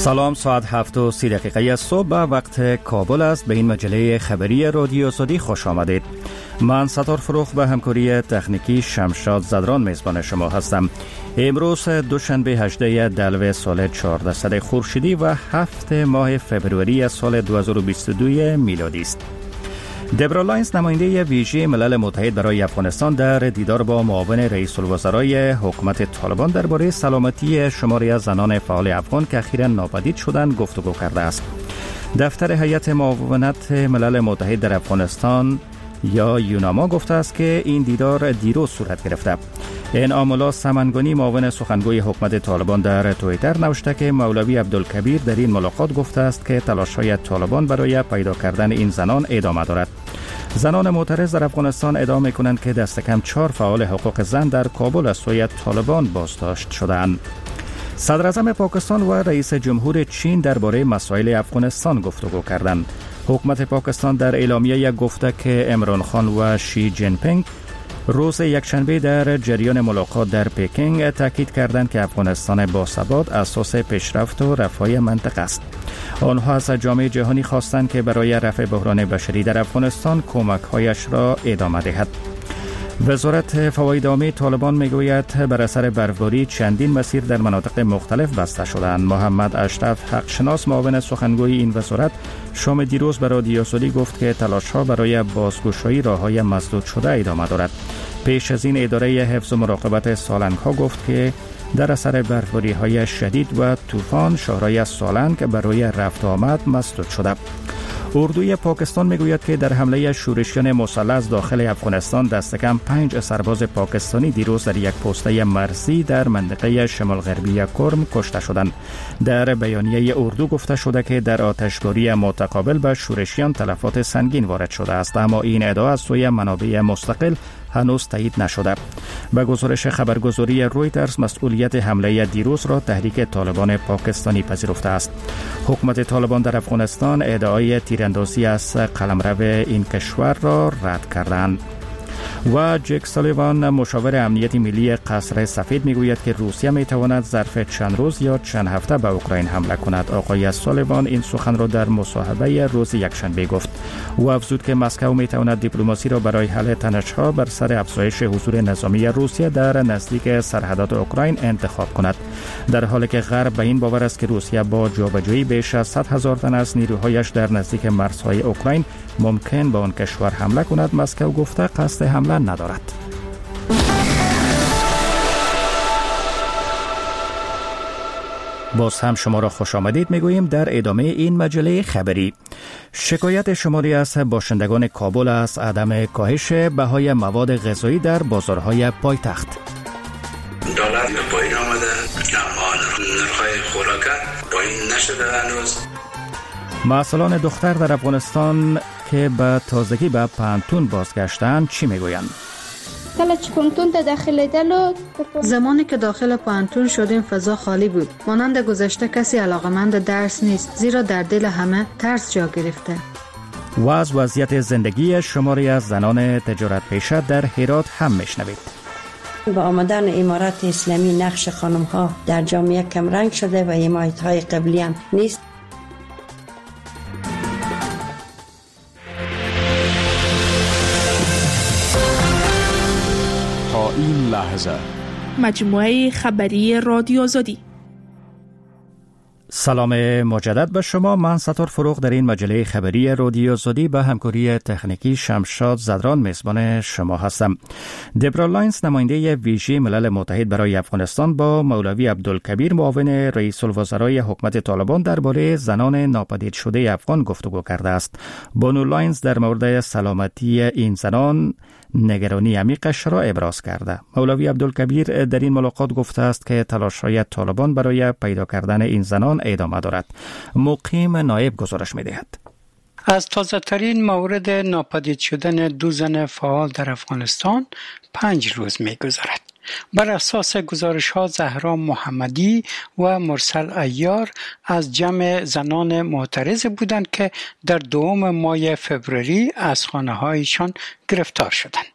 سلام، ساعت 7:30 صبح وقت کابل است. به این مجله خبری رادیو زدی خوش آمدید. من ستار فروخ به همکاری تکنیکی شمشاد زدران میزبان شما هستم. امروز دوشنبه 18 دلو سال 1400 خورشیدی و 7 ماه فبروری سال 2022 میلادی است. دبرا لاینز نماینده ویژه ملل متحد برای افغانستان در دیدار با معاون رئیس الوزرای حکومت طالبان درباره سلامتی شماری از زنان فعال افغان که اخیراً ناپدید شدند گفتگو کرده است. دفتر هیئت معاونت ملل متحد در افغانستان یا یوناما گفته است که این دیدار دیروز صورت گرفته. انعام الله سمنگانی معاون سخنگوی حکومت طالبان در توییتر نوشته که مولوی عبدالکبیر در این ملاقات گفته است که تلاش‌های طالبان برای پیدا کردن این زنان ادامه دارد. زنان معترض در افغانستان ادعا می‌کنند که دست کم 4 فعال حقوق زن در کابل از سوی طالبان بازداشت شدند. صدر اعظم پاکستان و رئیس جمهور چین درباره مسائل افغانستان گفتگو کردند. حکومت پاکستان در اعلامیه گفته که عمران خان و شی جین پینگ روز یکشنبه در جریان ملاقات در پکینگ تاکید کردند که افغانستان باثبات اساس پیشرفت و رفاه منطقه است. آنها از جامعه جهانی خواستند که برای رفع بحران بشری در افغانستان کمک‌هایش را ادامه دهد. وزارت فواید عامه طالبان میگوید بر اثر برفباری چندین مسیر در مناطق مختلف بسته شدند. محمد اشرف حقشناس معاون سخنگوی این وزارت شام دیروز به رادیو زدی گفت که تلاش‌ها برای بازگشایی راه‌های مسدود شده ادامه دارد. پیش از این اداره حفظ و مراقبت سالنگ‌ها گفت که در اثر برفباری‌های شدید و طوفان شهرهای سالنگ برای رفت و آمد مسدود شده. اردوی پاکستان میگوید که در حمله شورشیان مسلح از داخل افغانستان دست کم 5 سرباز پاکستانی دیروز در یک پسته مرزی در منطقه شمال غربی کرم کشته شدند. در بیانیه اردو گفته شده که در آتشباری متقابل به شورشیان تلفات سنگین وارد شده است، اما این ادعا از سوی منابع مستقل هنوز تایید نشده. به گزارش خبرگزاری رویترز مسئولیت حمله دیروز را تحریک طالبان پاکستانی پذیرفته است. حکومت طالبان در افغانستان ادعای تیراندازی از قلمرو این کشور را رد کردند. و جک سالیوان مشاور امنیت ملی قصر سفید میگوید که روسیه میتواند ظرف چند روز یا چند هفته به اوکراین حمله کند. آقای سالیوان این سخن را در مصاحبه روز یکشنبه گفت. او افزود که مسکو میتواند دیپلماسی را برای حل تنش‌ها بر سر افزایش حضور نظامی روسیه در نزدیک سرحدات اوکراین انتخاب کند، در حالی که غرب به این باور است که روسیه با جابجایی بیش از 100,000 تن از نیروهایش در نزدیک مرزهای اوکراین ممکن به آن کشور حمله کند. مسکو گفته قصد حمله ندارد. باز هم شما را خوش آمدید میگوییم در ادامه این مجله خبری. شکایت شماری از باشندگان کابل از عدم کاهش بهای مواد غذایی در بازارهای پایتخت. دلار به پایین آمده، اما نرخ‌های خوراک پایین نشده هنوز. مسئولان دختر در افغانستان که به تازگی به پانتون بازگشتند چی میگویند؟ زمانی که داخل پانتون شدیم فضا خالی بود. مانند گذشته کسی علاقمند درس نیست، زیرا در دل همه ترس جا گرفته. و از وضعیت زندگی شماری از زنان تجارت پیشه در هرات هم میشنوید. با آمدن امارات اسلامی نقش خانم‌ها در جامعه کمرنگ شده و حمایت‌های قبلی هم نیست. این لحظه مجموعه خبری رادیو زدی. سلام مجدد به شما. من ستار فروخ در این مجله خبری رادیو زدی به همکاری تکنیکی شمشاد زدران میزبان شما هستم. دبرا لاینز نماینده ویژه ملل متحد برای افغانستان با مولوی عبدالکبیر معاون رئیس الوزرای حکومت طالبان درباره زنان ناپدید شده افغان گفتگو کرده است. بانو لاینز در مورد سلامتی این زنان نگرانی عمیقش را ابراز کرده. مولوی عبدالکبیر در این ملاقات گفته است که تلاش‌های طالبان برای پیدا کردن این زنان ادامه دارد. مقیم نایب گزارش می‌دهد. از تازه‌ترین مورد ناپدید شدن 2 زن فعال در افغانستان 5 روز می‌گذرد. بر اساس گزارش‌ها زهرا محمدی و مرسل عیار از جمع زنان معترض بودند که در 2 ماه فوریه از خانه‌هایشان گرفتار شدند.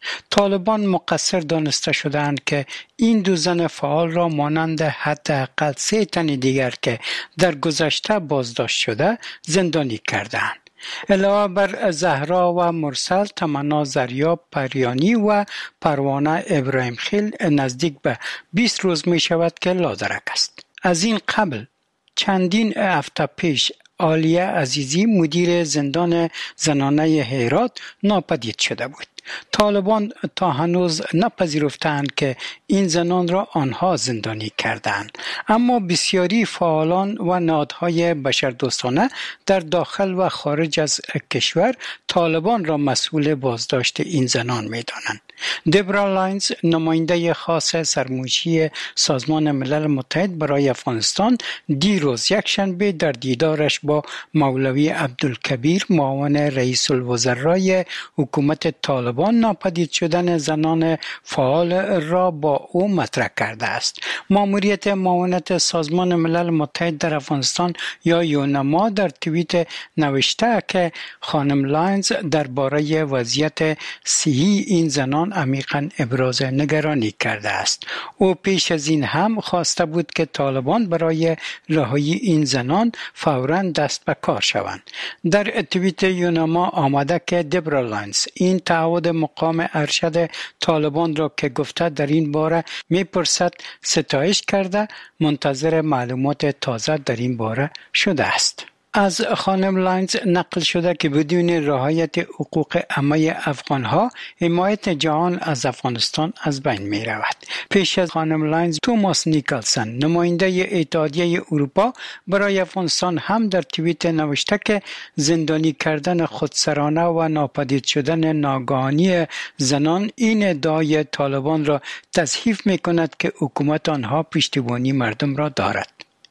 طالبان مقصر دانسته شدند که این دو زن فعال را مانند حداقل 3 تن دیگر که در گذشته بازداشت شده زندانی کردند. علاوه بر زهرا و مرسل، تمنا زریاب پریانی و پروانه ابراهیم خیل نزدیک به 20 روز می شود که لادرک است. از این قبل چندین هفته پیش عالیه عزیزی مدیر زندان زنانه هرات ناپدید شده بود. طالبان تا هنوز نپذیرفتند که این زنان را آنها زندانی کردند، اما بسیاری فعالان و نهادهای بشردوستانه در داخل و خارج از کشور طالبان را مسئول بازداشت این زنان می‌دانند. دبرا لاینز، نماینده خاص سرمنشی سازمان ملل متحد برای افغانستان، دیروز یکشنبه در دیدارش با مولوی عبدالکبیر معاون رئیس الوزرای حکومت طالبان ناپدید شدن زنان فعال را با او مطرح کرده است. ماموریت معاونت سازمان ملل متحد در افغانستان یا یونما در توییت نوشته که خانم لاینز درباره وضعیت صحی این زنان عمیقاً ابراز نگرانی کرده است. او پیش از این هم خواسته بود که طالبان برای رهایی این زنان فوراً دست به کار شوند. در توییت یونما آمده که دبرا لاینز این تعهد مقام ارشد طالبان را که گفته در این باره میپرسد ستایش کرده، منتظر معلومات تازه در این باره شده است. از خانم لاینز نقل شده که بدون رعایت حقوق همه افغانها حمایت جهان از افغانستان از بین می رود. پیش از خانم لاینز، توماس نیکلسن، نماینده اتحادیه اروپا برای افغانستان، هم در توییت نوشته که زندانی کردن خودسرانه و ناپدید شدن ناگهانی زنان این ادعای طالبان را تصحیح می کند که حکومت آنها پشتیبانی مردم را دارد.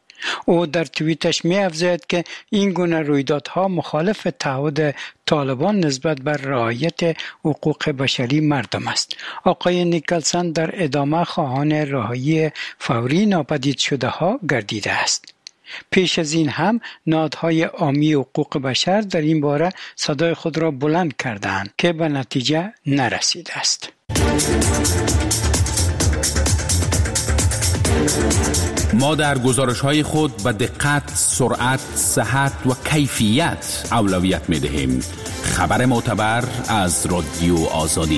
او در توییتش می افزاید که این گونه رویدادها مخالف تعهد طالبان نسبت بر رعایت حقوق بشری مردم است. آقای نیکلسن در ادامه خواهان رهایی فوری ناپدید شده ها گردیده است. پیش از این هم نهادهای عامی حقوق بشر در این باره صدای خود را بلند کردند که به نتیجه نرسیده است. ما در گزارش‌های خود به دقت، سرعت، صحت و کیفیت اولویت می‌دهیم. خبر معتبر از رادیو آزادی.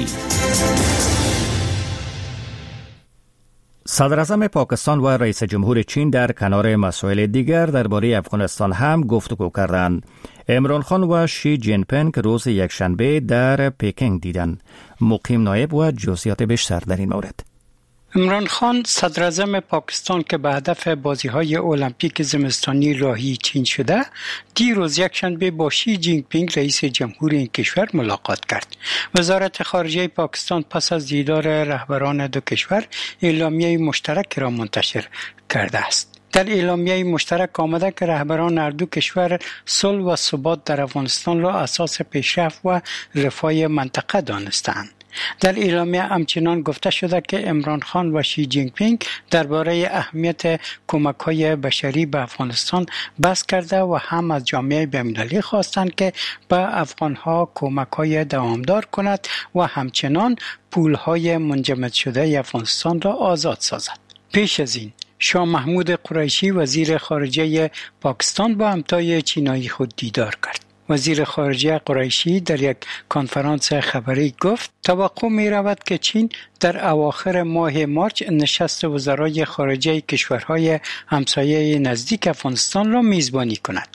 صدر اعظم پاکستان و رئیس جمهور چین در کنار مسائل دیگر درباره افغانستان هم گفتگو کردند. عمران خان و شی جین پینگ روز یکشنبه در پکینگ دیدند. مقیم نایب و جزئیات بیشتر در این مورد. عمران خان، صدر اعظم پاکستان که به هدف بازی‌های المپیک زمستانی راهی چین شده، دیروز یکشنبه با شی جین پینگ رئیس جمهور این کشور ملاقات کرد. وزارت خارجه پاکستان پس از دیدار رهبران دو کشور اعلامیه مشترک را منتشر کرده است. در اعلامیه مشترک آمده که رهبران هر دو کشور صلح و ثبات در افغانستان را اساس پیشرفت و رفاه منطقه دانستند. در اعلامیه همچنان گفته شده که عمران خان و شی جین پینگ درباره اهمیت کمک‌های بشری به افغانستان بحث کرده و هم از جامعه بین‌المللی خواستند که به افغان‌ها کمک‌های دوامدار کند و همچنان پول‌های منجمد شده افغانستان را آزاد سازد. پیش از این شاه محمود قریشی وزیر خارجه پاکستان با همتای چینایی خود دیدار کرد. وزیر خارجه قریشی در یک کنفرانس خبری گفت توقع می رود که چین در اواخر ماه مارچ نشست وزرای خارجه کشورهای همسایه نزدیک افغانستان را میزبانی کند.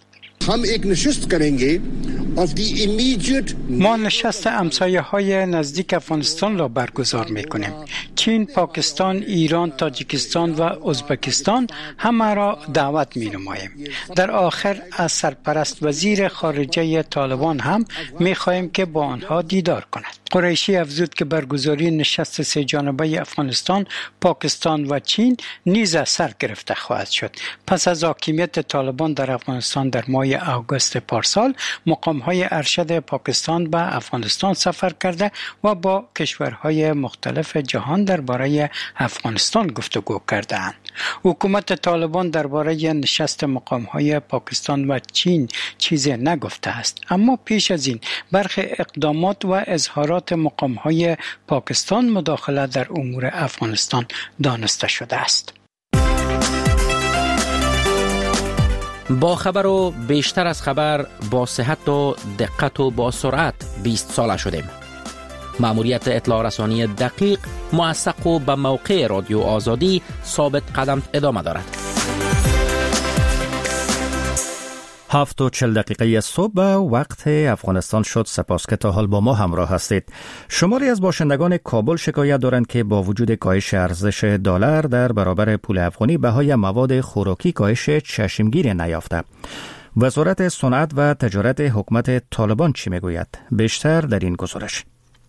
ما نشست همسایه‌های نزدیک افغانستان را برگزار می‌کنیم. چین، پاکستان، ایران، تاجیکستان و ازبکستان همه را دعوت می‌نماییم. در آخر از سرپرست وزیر خارجه طالبان هم می‌خواهیم که با آنها دیدار کند. قریشی افزود که برگزاری نشست سه جانبه افغانستان، پاکستان و چین نیز سر گرفته خواهد شد. پس از حاکمیت طالبان در افغانستان در ماه آگوست پارسال، مقام‌های ارشد پاکستان به افغانستان سفر کرده و با کشورهای مختلف جهان درباره افغانستان گفتگو کردند. حکومت طالبان درباره نشست مقام‌های پاکستان و چین چیزی نگفته است، اما پیش از این برخی اقدامات و اظهارات اطلاعات مقام‌های پاکستان مداخله در امور افغانستان دانسته شده است. با خبر و بیشتر از خبر، با صحت و دقت و با سرعت 20 ساله شدیم. مأموریت اطلاع رسانی دقیق، موثق و به موقع رادیو آزادی ثابت قدم ادامه دارد. 7:40 صبح وقت افغانستان شد. سپاس که تا حال با ما همراه هستید. شماری از باشندگان کابل شکایت دارند که با وجود کاهش ارزش دلار در برابر پول افغانی، بهای مواد خوراکی کاهش چشمگیری نیافته. وزارت صنعت و تجارت حکومت طالبان چی میگوید؟ بیشتر در این گزارش.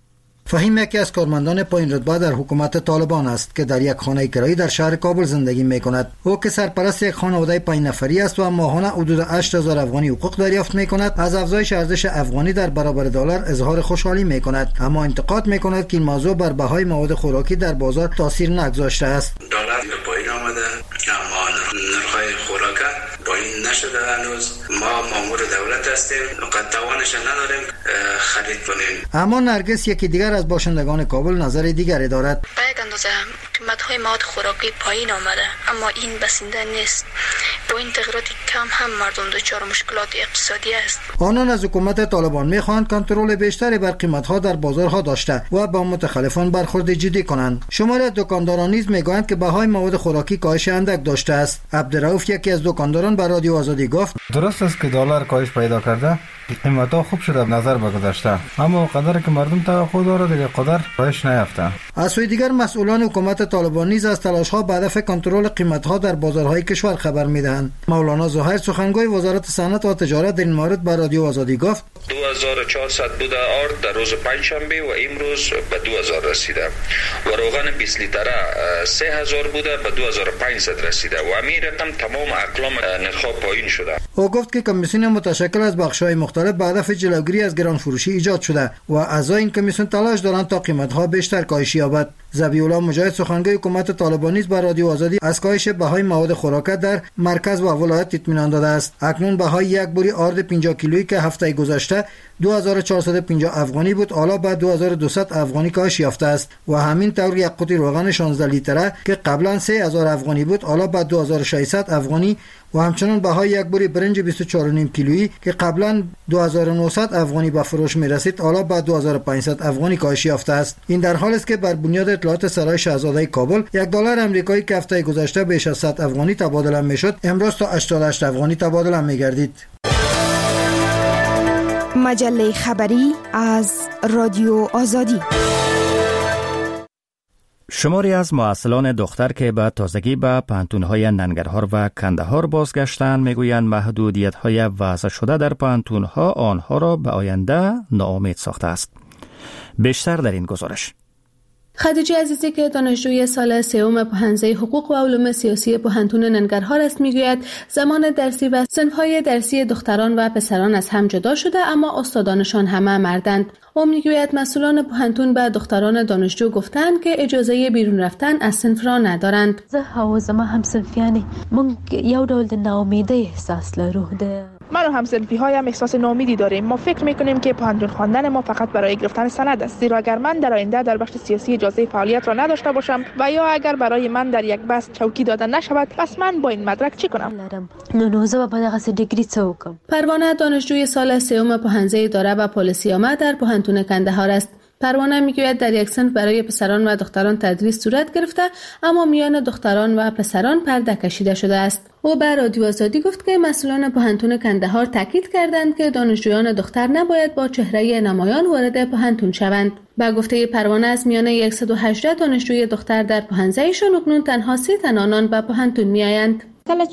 فهیم یکی از کارمندان پایین رتبه در حکومت طالبان است که در یک خانه کرایی در شهر کابل زندگی میکند. او که سرپرست یک خانواده 5 نفری است و ماهانه حدود 8000 افغانی حقوق دریافت میکند، از افزایش ارزش افغانی در برابر دلار اظهار خوشحالی میکند، اما انتقاد میکند که این موضوع بر بهای مواد خوراکی در بازار تاثیر نگذاشته است. دلار به پایین آمده، اما نرخ‌های خوراک پایین نشده. هنوز ما مامور دولت هستیم، فقط توانش نداریم خرید کنیم. اما نرگس یکی دیگر از باشندگان کابل نظر دیگری دارد. به یک اندازه قیمت‌های مواد خوراکی پایین آمده، اما این بسنده نیست. با این تغییرات کم هم مردم دچار مشکلات اقتصادی است. آنان از حکومت طالبان می‌خواهند کنترل بیشتری بر قیمت‌ها در بازارها داشته و با متخلفان برخورد جدی کنند. شماری از دکانداران نیز می‌گویند که بهای مواد خوراکی کاهش اندک داشته است. عبدالرؤوف یکی از دکانداران به رادیو آزادی گفت: درست است که دلار کاهش پیدا کرده، قیمت‌ها خوب شده نظر بگذاشته، اما قدر که مردم توقع داره دیگه قدر کاهش نیافته. از سوی دیگر مسئولان حکومت طالبان نیز از تلاش‌ها به هدف کنترل قیمت‌ها در بازارهای کشور خبر می‌دهند. مولانا زهیر سخنگوی وزارت صنعت و تجارت در این مورد به رادیو آزادی گفت: 2400 بوده آرد در روز پنجشنبه و امروز به 2000 رسیده و روغن 20 لیتره 3000 بوده به 2500 رسیده و همین رقم تمام اقلام نرخ‌ها پایین شده. او گفت که کمیسیون متشکل از بخش‌های مختلف به هدف جلوگیری از گران فروشی ایجاد شده و اعضای این کمیسیون تلاش دارند تا قیمت‌ها بیشتر کاهش یابد. ذبیح‌الله مجاهد سخنگوی حکومت طالبان نیز به رادیو آزادی از کاهش بهای مواد خوراک در مرکز و ولایت اطمینان داده است. اکنون بهای یک بوری آرد 50 کیلویی که هفته گذشته 2450 افغانی بود، حالا به 2200 افغانی کاهش یافته است و همین طور یک قوطی روغن 16 لیتره که قبلا 3000 افغانی بود، حالا به 2600 افغانی و همچنین بهای یک بوری برنج 24.5 کیلویی که قبلا 2900 افغانی به فروش می رسید، حالا به 2500 افغانی کاهش یافته است. این در حالی است که بر بنیاد اطلاعات سرای شاهزاده کابل، یک دلار آمریکایی که هفته گذشته بیش از 100 افغانی تبادله می شد، امروز تا 88 افغانی تبادله می گردید. مجله خبری از رادیو آزادی. شماری از معسلان دختر که به تازگی به پانتون‌های ننگرهار و کندهار بازگشتند میگویند محدودیت‌های وضع شده در پانتون‌ها آنها را به آینده ناامید ساخته است. بیشتر در این گزارش. خدیجه عزیزی که دانشجوی سال سوم پوهنځی حقوق و علوم سیاسی پوهنتون ننگرهار است میگوید زمان درسی و صنف‌های درسی دختران و پسران از هم جدا شده، اما استادانشان همه مردند. او میگوید مسئولان پوهنتون به دختران دانشجو گفتند که اجازه بیرون رفتن از صنف را ندارند. زه او زما همصنفیانی من یو ډول د ناامیدۍ احساس لرو. من و همصنفی هایم احساس ناامیدی داریم. ما فکر میکنیم که پوهنتون خواندن ما فقط برای گرفتن سند است، زیرا اگر من در آینده در بخش سیاسی اجازه فعالیت را نداشته باشم و یا اگر برای من در یک بحث چوکی دادن نشود، پس من با این مدرک چی کنم؟ نو به دغه دیگری څه وکم؟ پروانه دانشجوی سال سوم پوهنځی اداره و پالیسی عامه در پوهنتون کندهار است. پروانه میگوید در یک صنف برای پسران و دختران تدریس صورت گرفته، اما میان دختران و پسران پرده کشیده شده است. او به رادیو آزادی گفت که مسئولان پوهنتون کندهار تاکید کردند که دانشجویان دختر نباید با چهره نمایان وارد پوهنتون شوند. با گفته پروانه از میان 118 دانشجوی دختر در پوهنځیشان اکنون تنها 3 تن آنان به پوهنتون میآیند.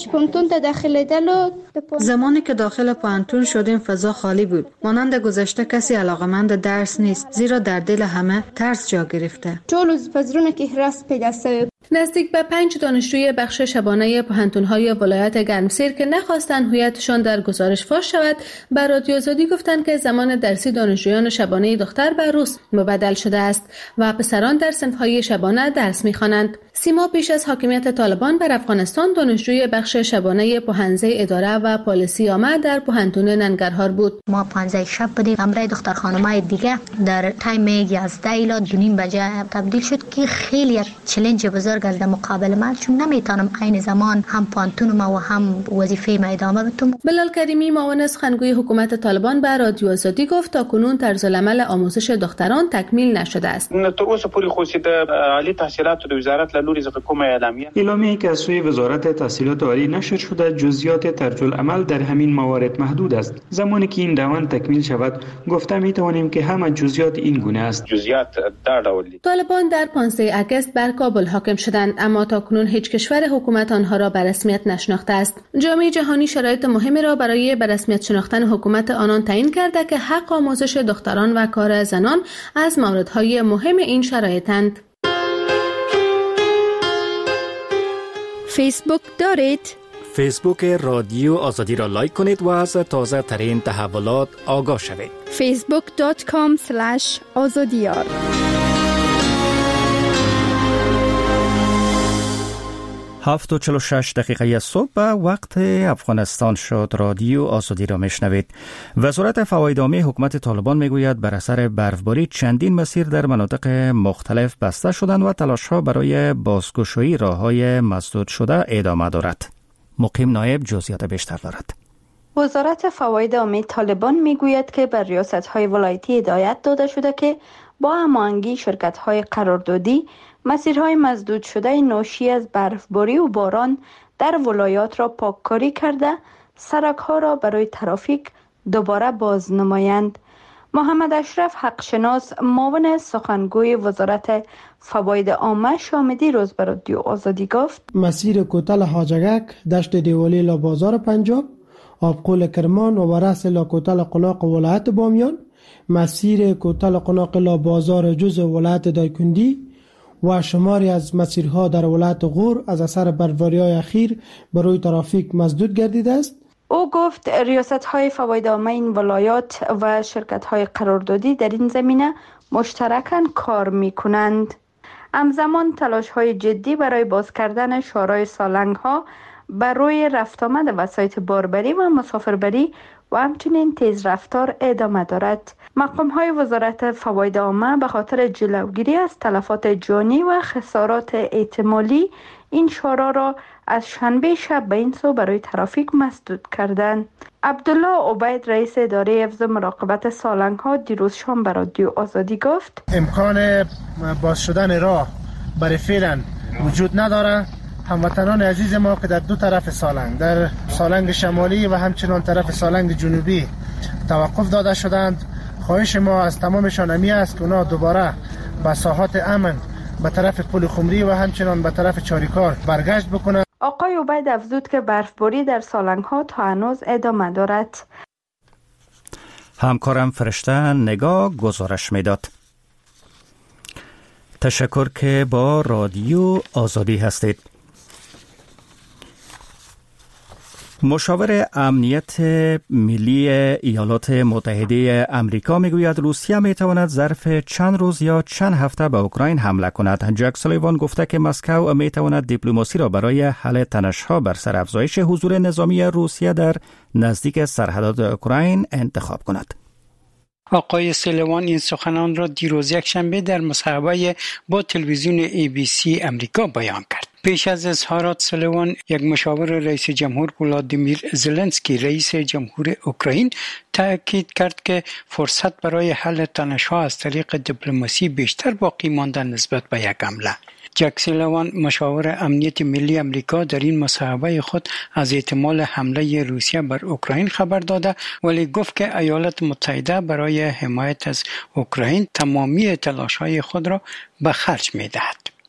زمانی که داخل پوهنتون شدیم فضا خالی بود. مانند گذشته کسی علاقمند درس نیست، زیرا در دل همه ترس جا گرفته. نزدیک به 5 دانشجوی بخش شبانه پوهنتون‌های ولایت گرمسیر که نخواستند هویتشان در گزارش فاش شود، بر رادیو آزادی گفتند که زمان درسی دانشجویان شبانه دختر به روز مبدل شده است و پسران در صنف‌های شبانه درس می‌خوانند. سیما پیش از حاکمیت طالبان بر افغانستان دانشجوی بخش شبانه پوهنځی اداره و پالیسی عامه در پوهنتون ننگرهار بود. ما پوهنځی شب بودیم، همراه دختر خانم‌های دیگه در تایم 11 الی 2:30 بجه تبدیل شد که خیلی یک چالش بزرگ از مقابل من، چون نمیتونم عین زمان هم پوهنتون ما و هم وظیفه ما ادامه بدم. بلال کریمی معاون سخنگوی حکومت طالبان به رادیو آزادی گفت تا کنون طرزالعمل آموزش دختران تکمیل نشده است. تا اوسه پوری خو د عالی تحصیلات د وزارت له لوري څخه کومه اعلامیه که از سوی وزارت تحصیلات عالی نشر شده، جزئیات طرزالعمل در همین موارد محدود است. زمانی که این روند تکمیل شود گفته می توانیم که همه جزئیات این گونه است. جزئیات در ډول. طالبان در 15 اگست بر کابل حاکم شدند، اما تا کنون هیچ کشور حکومت آنها را به رسمیت نشناخته است. جامعه جهانی شرایط مهمی را برای به رسمیت شناختن حکومت آنان تعیین کرده که حق آموزش دختران و کار زنان از موردهای مهم این شرایطند. فیسبوک دارید؟ فیسبوک رادیو آزادی را لایک کنید و از تازه ترین تحولات آگاه شوید. facebook.com/azadiyar 7:46 دقیقه صبح به وقت افغانستان شد. رادیو آزادی را میشنوید. وزارت فوایدعامه حکومت طالبان میگوید بر اثر برفباری چندین مسیر در مناطق مختلف بسته شدند و تلاش‌ها برای بازگشایی راه‌های مسدود شده ادامه دارد. مقیم نایب جزئیات بیشتر دارد. وزارت فوایدعامه طالبان میگوید که بر ریاست‌های ولایتی هدایت داده شده که با هماهنگی شرکت‌های قراردادی مسیرهای مسدود شده ناشی از برفباری و باران در ولایات را پاککاری کرده سرک‌ها را برای ترافیک دوباره باز نمایند. محمد اشرف حقشناس معاون سخنگوی وزارت فواید عامه شامدی روز بر رادیو آزادی گفت مسیر کوتل حاجگک، دشت دیوالی لا بازار پنجاب، آبقول کرمان و رأس لا کوتل قلاق ولایت بامیان، مسیر کوتل قلاق لا بازار جزء ولایت دایکندی و شماری از مسیرها در ولایت غور از اثر برفباری‌های اخیر برای ترافیک مسدود گردیده است. او گفت ریاست‌های فوایدعامه این ولایات و شرکت‌های قراردادی در این زمینه مشترکاً کار می‌کنند. همزمان تلاش‌های جدی برای باز کردن شارع سالنگ‌ها برای رفت آمد وسایط باربری و مسافربری و همچنین تیز رفتار ادامه دارد. مقام‌های وزارت فواید عامه به خاطر جلوگیری از تلفات جانی و خسارات احتمالی این شارع را از شنبه شب به این سو برای ترافیک مسدود کردند. عبدالله عبید رئیس اداره حفظ مراقبت سالنگ‌ها دیروز شام به رادیو آزادی گفت امکان باز شدن راه برای فعلا وجود نداره. هموطنان عزیز ما که در دو طرف سالنگ، در سالنگ شمالی و همچنان طرف سالنگ جنوبی توقف داده شدند، خواهش ما از تمامشان همی است که اونا دوباره به ساحات امن به طرف پل خمری و همچنان به طرف چاریکار برگشت بکنند. آقای عبید افزود که برفباری در سالنگ‌ها تا هنوز ادامه دارد. همکارم فرشته نگاه گزارش میداد. تشکر که با رادیو آزادی هستید. مشاور امنیت ملی ایالات متحده آمریکا میگوید روسیه میتواند ظرف چند روز یا چند هفته به اوکراین حمله کند. جک سولیوان گفته که مسکو میتواند دیپلماسی را برای حل تنش‌ها بر سر افزایش حضور نظامی روسیه در نزدیک سرحدات اوکراین انتخاب کند. آقای سلیوان این سخنان را دیروز یکشنبه در مصاحبه با تلویزیون ABC امریکا بیان کرد. پیش از اظهارات سلیوان، یک مشاور رئیس جمهور ولادیمیر زلنسکی رئیس جمهور اوکراین تاکید کرد که فرصت برای حل تنش‌ها از طریق دیپلماسی بیشتر باقی مانده نسبت به یک حمله. جک سلیوان مشاور امنیت ملی امریکا در این مصاحبه خود از احتمال حمله روسیه بر اوکراین خبر داده، ولی گفت که ایالات متحده برای حمایت از اوکراین تمامی تلاش‌های خود را به خرج می‌دهد.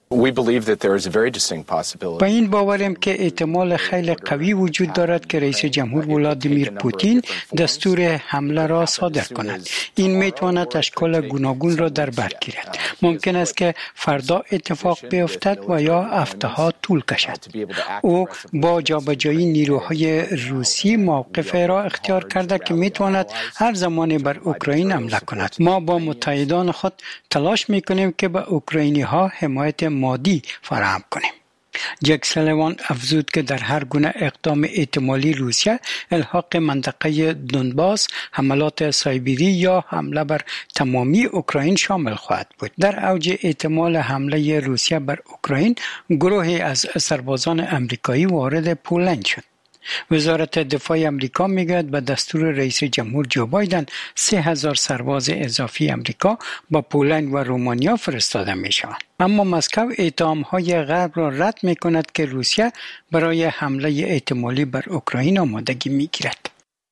با این باوریم که احتمال خیلی قوی وجود دارد که رئیس جمهور ولادیمیر پوتین دستور حمله را صادر کند. این میتواند اشکال گوناگون را در بر گیرد. ممکن است که فردا اتفاق بیفتد و یا هفته‌ها طول کشد. او با جابجایی نیروهای روسی موقف را اختیار کرده که میتواند هر زمان بر اوکراین حمله کند. ما با متحدان خود تلاش میکنیم که به اوکراینی ها حمایت مادی فراهم کنیم. جک سلیوان افزود که در هر گونه اقدام احتمالی روسیه الحاق منطقه دونباس، حملات سایبری یا حمله بر تمامی اوکراین شامل خواهد بود. در اوج احتمال حمله روسیه بر اوکراین، گروهی از سربازان امریکایی وارد پولند شد. وزارت دفاع امریکا میگوید به دستور رئیس جمهور جو بایدن 3000 سرباز اضافی امریکا با پولند و رومانیا فرستاده می شوند. اما مسکو اتهام‌های غرب را رد می کند که روسیه برای حمله احتمالی بر اوکراین آمادگی می گیرد.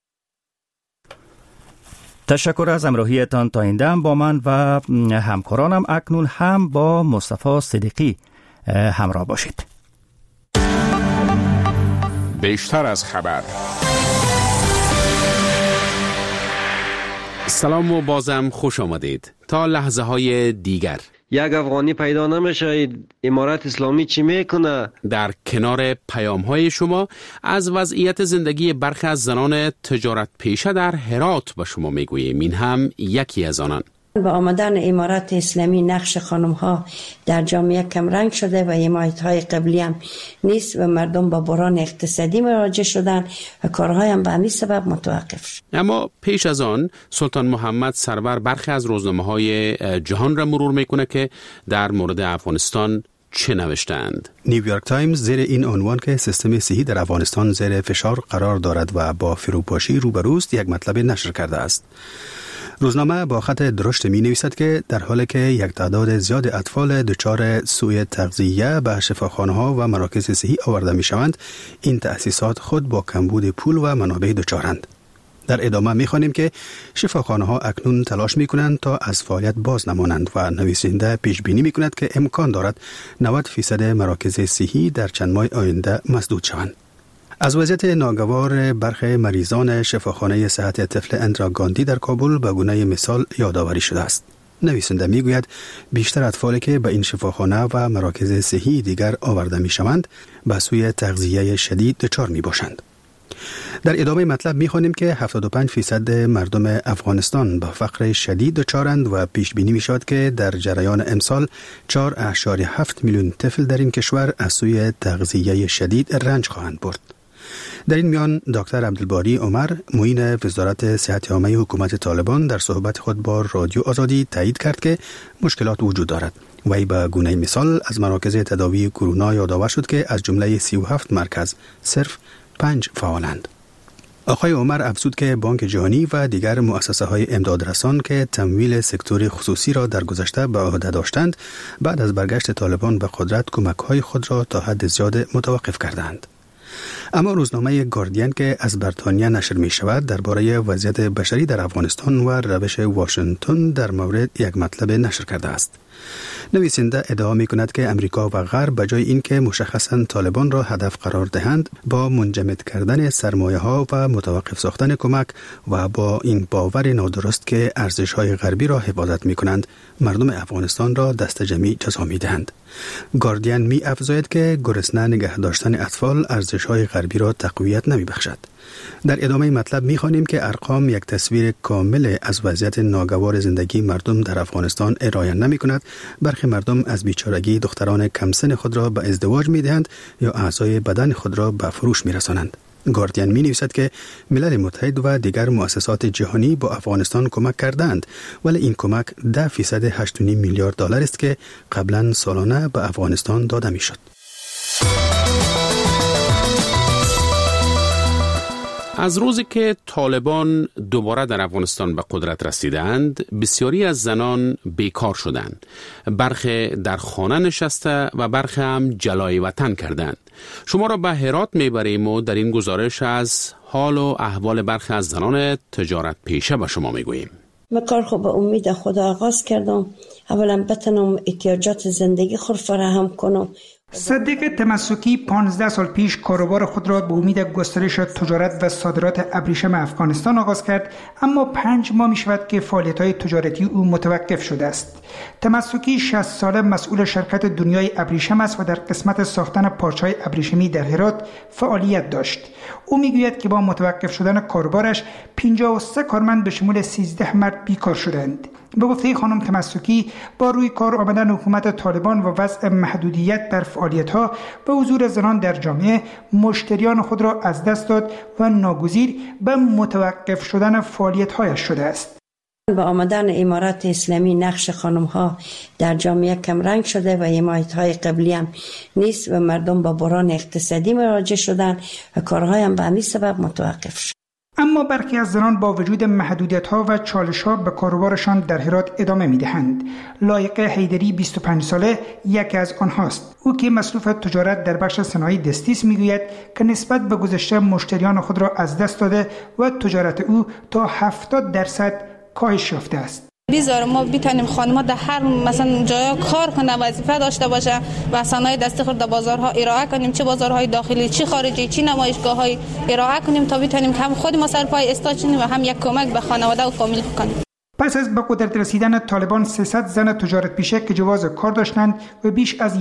تشکر از همراهیتان. تا این دم با من و همکارانم اکنون هم با مصطفی صدیقی همراه باشید. بیشتر از خبر. سلام و بازم خوش آمدید. تا لحظه های دیگر. یک افغانی پیدا نمیشه، امارت اسلامی چی میکنه؟ در کنار پیام های شما از وضعیت زندگی برخی از زنان تجارت پیشه در هرات به شما میگوییم. این هم یکی از آنان. با آمدن امارت اسلامی نقش خانم ها در جامعه کم رنگ شده و حمایت های قبلی هم نیست و مردم با بحران اقتصادی مواجه شدن و کارهای هم به همین سبب متوقف شد. اما پیش از آن سلطان محمد سرور برخی از روزنامه های جهان را مرور میکنه که در مورد افغانستان چه نوشتند. نیویورک تایمز زیر این عنوان که سیستم صحی در افغانستان زیر فشار قرار دارد و با فروپاشی روبروست یک مطلب نشر کرده است. روزنامه با خط درشت می نویسد که در حالی که یک تعداد زیاد اطفال دچار سوء تغذیه به شفاخانه ها و مراکز صحی آورده می شوند، این تأسیسات خود با کمبود پول و منابع دچارند. در ادامه می خوانیم که شفاخانه ها اکنون تلاش می کنند تا از فعالیت باز نمانند و نویسنده پیش بینی می کند که امکان دارد 90% مراکز صحی در چند ماه آینده مسدود شوند. از وضعیت ناگوار برخی مریضان شفاخانه صحت طفل اندرا گاندی در کابل به گونه مثال یادآوری شده است. نویسنده میگوید بیشتر اطفالی که به این شفاخانه و مراکز صحی دیگر آورده می شوند به سوی تغذیه شدید دچار می باشند. در ادامه مطلب می خوانیم که 75% مردم افغانستان به فقر شدید دچارند و پیش بینی می شود که در جریان امسال 4.7 میلیون طفل در این کشور از سوی تغذیه شدید رنج خواهند برد. در این میان دکتر عبدالباری عمر معین وزارت صحت عامه حکومت طالبان در صحبت خود با رادیو آزادی تایید کرد که مشکلات وجود دارد. وی به گونه مثال از مراکز تداوی کرونا یادآور شد که از جمله 37 مرکز صرف 5 فعالند. آقای عمر افزود که بانک جهانی و دیگر مؤسسه های امدادرسان که تمویل سکتور خصوصی را در گذشته به عهده داشتند، بعد از برگشت طالبان به قدرت کمک های خود را تا حد زیاد متوقف کردند. اما روزنامه گاردین که از بریتانیا نشر می شود درباره وضعیت بشری در افغانستان و روش واشنگتن در مورد یک مطلب نشر کرده است. نویسنده ادعا می کند که امریکا و غرب به جای اینکه مشخصاً طالبان را هدف قرار دهند، با منجمد کردن سرمایه ها و متوقف ساختن کمک و با این باور نادرست که ارزش های غربی را حفاظت می کنند، مردم افغانستان را دست جمعی جزا می دهند. گاردین می افزاید که گرسنه نگه داشتن اطفال ارزش های غربی را تقویت نمی بخشد. در ادامه مطلب می خوانیم که ارقام یک تصویر کامل از وضعیت ناگوار زندگی مردم در افغانستان ارائه نمی کند. برخی مردم از بیچارگی دختران کم سن خود را به ازدواج می دهند یا اعضای بدن خود را به فروش می رسانند. گاردین می نویسد که ملل متحد و دیگر مؤسسات جهانی با افغانستان کمک کردند، ولی این کمک 10% 8.5 میلیارد دلار است که قبلا سالانه به افغانستان داده می شد. از روزی که طالبان دوباره در افغانستان به قدرت رسیدند، بسیاری از زنان بیکار شدند. برخی در خانه نشسته و برخی هم جلای وطن کردند. شما را به هرات میبریم و در این گزارش از حال و احوال برخی از زنان تجارت پیشه به شما میگوییم. کار خود به امید خدا آغاز کردم. اولا بتونم احتیاجات زندگی خود فراهم کنم. صدیق تمسکی 15 سال پیش کاروبار خود را به امید گسترش تجارت و صادرات ابریشم افغانستان آغاز کرد، اما 5 ماه می شود که فعالیت‌های تجارتی او متوقف شده است. تمسکی 60 ساله مسئول شرکت دنیای ابریشم است و در قسمت ساختن پارچه‌های ابریشمی در هرات فعالیت داشت. او میگوید که با متوقف شدن کاروبارش 53 کارمند به شمول 13 مرد بیکار شدند. به گفته خانم تمسکی، با روی کار آمدن حکومت طالبان و وضع محدودیت در فعالیت‌ها و حضور زنان در جامعه، مشتریان خود را از دست داد و ناگزیر به متوقف شدن فعالیت‌هایش شده است. با آمدن امارات اسلامی نقش خانم‌ها در جامعه کمرنگ شده و حمایت‌های قبلی هم نیست و مردم با بحران اقتصادی مواجه شدند و کارهای هم به همین سبب متوقف شد. اما برخی از زنان با وجود محدودیت‌ها و چالش‌ها به کاروبارشان در هرات ادامه می‌دهند. لایقه حیدری 25 ساله یکی از آنهاست. او که مصروف تجارت در بخش صنایع دستی است می‌گوید که نسبت به گذشته مشتریان خود را از دست داده و تجارت او تا 70% کاهش یافته است. بیزار ما بتونیم خانم‌ها در هر مثلا جای کار کنه، وظیفه داشته باشه و صنایع دستی خود در بازارها ارائه کنیم، چه بازارهای داخلی چه خارجی، چه نمایشگاه‌های ارائه کنیم تا بتونیم که هم خود ما سر پای استاد و هم یک کمک به خانواده و فامیل کنیم. پس از به قدرت رسیدن طالبان 300 زن تجارت پیشه که جواز کار داشتند و بیش از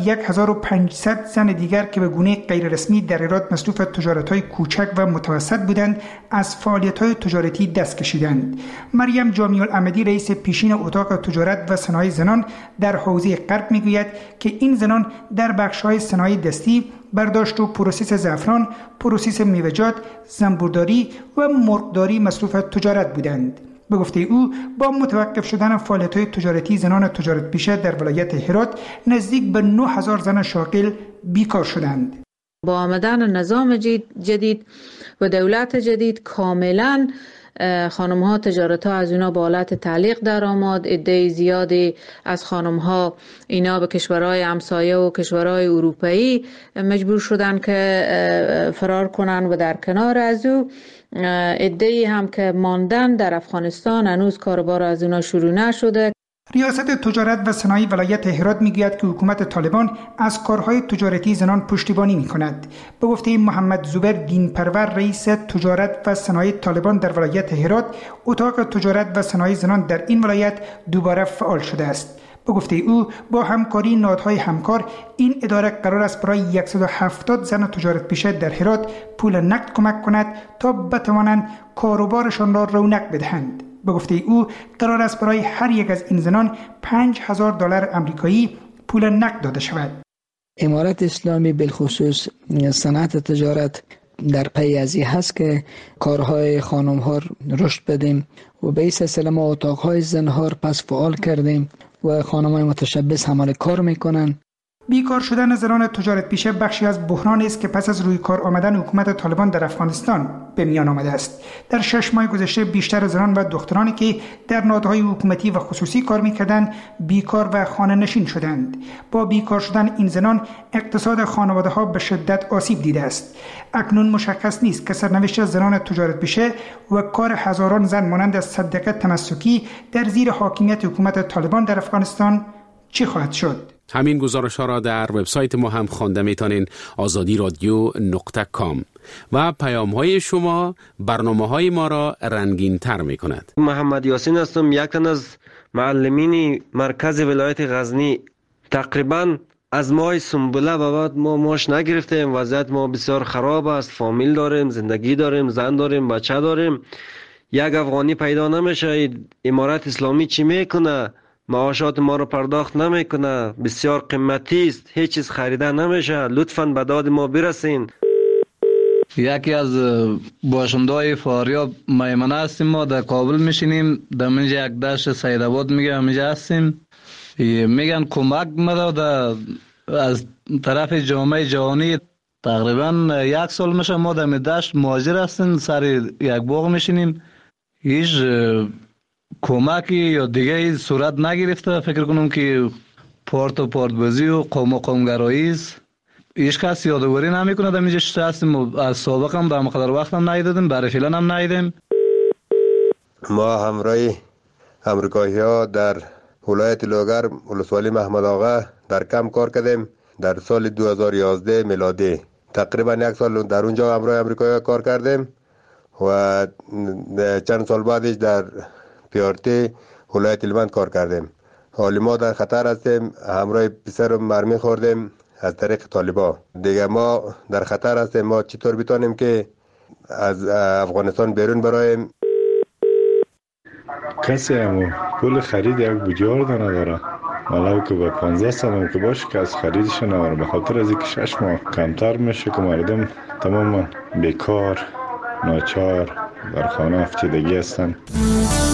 1500 زن دیگر که به گونه غیر رسمی در هرات مصروف تجارت‌های کوچک و متوسط بودند از فعالیت‌های تجارتی دست کشیدند. مریم جامی الاحمدی رئیس پیشین اتاق تجارت و صنایع زنان در حوزه غرب میگوید که این زنان در بخش‌های صنایع دستی، برداشت و پروسس زعفران، پروسس میوه‌جات، زنبورداری و مرغداری مصروف تجارت بودند. به گفته او، با متوقف شدن فعالیت‌های تجارتی زنان تجارت پیشه در ولایت هرات نزدیک به 9000 زن شاغل بیکار شدند. با آمدن نظام جدید و دولت جدید کاملا خانم‌ها تجارت‌ها از اونا با حالت تعلیق در آمد. عده زیادی از خانم‌ها اینا به کشورهای همسایه و کشورهای اروپایی مجبور شدن که فرار کنن و در کنار از او عده‌ای هم که ماندن در افغانستان هنوز کاروبار از اونا شروع نشده. ریاست تجارت و صنایع ولایت هرات میگوید که حکومت طالبان از کارهای تجارتی زنان پشتیبانی میکند. به گفته محمد زبیر دینپرور رئیس تجارت و صنایع طالبان در ولایت هرات، اتاق تجارت و صنایع زنان در این ولایت دوباره فعال شده است. به گفته او، با همکاری نهادهای همکار این اداره قرار است برای 170 زن تجارت پیشه در هرات پول نقد کمک کند تا بتوانند کاروبارشان را رونق بدهند. به گفته او، قرار است برای هر یک از این زنان $5000 آمریکایی پول نقد داده شود. امارت اسلامی بالخصوص صنعت تجارت در پی از این هست که کارهای خانم ها رشد بدیم و به این سلسله ما اتاقهای زنها پس فعال کردیم و خانم‌های متشبث عمل کار میکنن. بیکار شدن زنان تجارت پیشه بخشی از بحران است که پس از روی کار آمدن حکومت طالبان در افغانستان به میان آمده است. در 6 ماه گذشته بیشتر زنان و دخترانی که در نهادهای حکومتی و خصوصی کار میکردند بیکار و خانه نشین شدند. با بیکار شدن این زنان اقتصاد خانواده‌ها به شدت آسیب دیده است. اکنون مشخص نیست که سرنوشت زنان تجارت پیشه و کار هزاران زن مانند صدیقه تمسکی در زیر حاکمیت حکومت طالبان در افغانستان چی خواهد شد؟ همین گزارش ها را در وبسایت ما هم خوانده میتونین azadiradyo.com و پیام های شما برنامه های ما را رنگین تر می کند. محمد یاسین هستم، یک تن از معلمین مرکز ولایت غزنی. تقریبا از ماه سنبله به بعد ما ماش نگرفتیم. وضعیت ما بسیار خراب است. فامیل داریم، زندگی داریم، زن داریم، بچه داریم. یک افغانی پیدا نمیشه. امارت اسلامی چی میکنه؟ معاشات ما رو پرداخت نمیکنه. بسیار قیمتی است، هیچ چیز خریده نمیشه. لطفاً به داد ما برسین. یکی از باشنده‌های فاریاب میمنه هستیم. ما در کابل میشینیم، در منجا یک دشت سیدآباد میگه همینجا هستیم. میگن کمک مداد از طرف جامعه جهانی. تقریبا 1 سال میشه ما در دشت مهاجر هستیم، سر یک باغ میشینیم. هیچ کمکی یا دیگه صورت نگرفته. فکر کنم که پارت بازی و قومگرایی است. هیچ کس یادآوری نمیکنه. در اینجا شده هستیم. از سابق هم در مقدار وقت هم ندیدیم، برای فعلا هم ندیدیم. ما همراه امریکایی ها در ولایت لوگر ولسوالی محمد آقا در کم کار کردیم. در سال 2011 میلادی تقریبا یک سال در اونجا همراه امریکایی ها کار کردیم و چند سال بعدش در پیارتی ولایت هلمند کار کردیم. حالی ما در خطر هستیم، همراه پسر مرمی خوردیم از طریق طالبا. دیگه ما در خطر هستیم. ما چطور بتونیم که از افغانستان بیرون برایم؟ کسی هم پول خرید یک بجار نداره، ولو که به 15 سال که باشه که از خریدش نداره، به خاطر از اینکه 6 ماه کمتر میشه که مردم تماما بیکار ناچار در خانه افتیدگی هستن.